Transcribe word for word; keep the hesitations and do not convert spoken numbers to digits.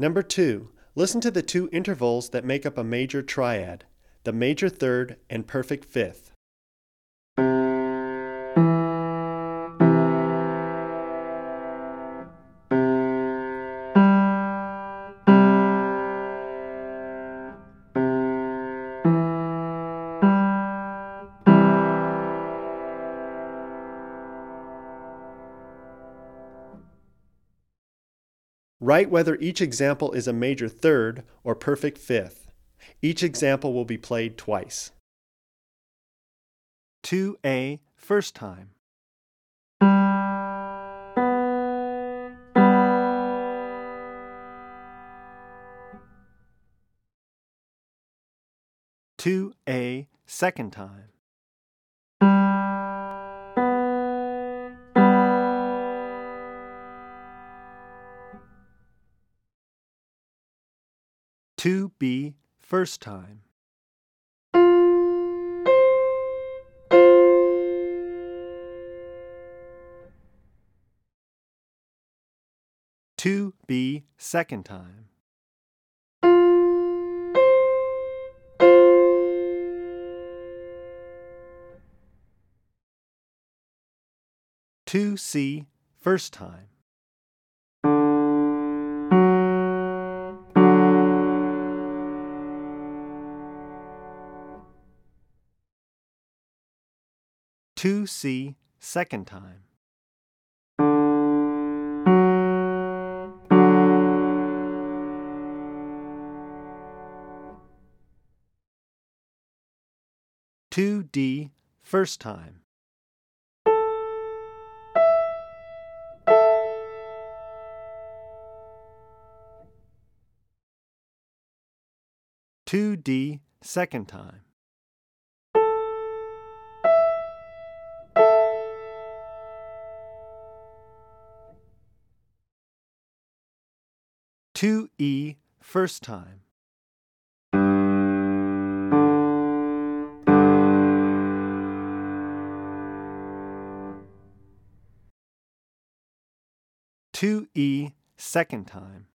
Number two, listen to the two intervals that make up a major triad, the major third and perfect fifth. Write whether each example is a major third or perfect fifth. Each example will be played twice. two A, first time. two A, second time. two B, first time. two B, second time. two C, first time. two C, second time. two D, first time. two D, second time. two E, first time. two E, second time.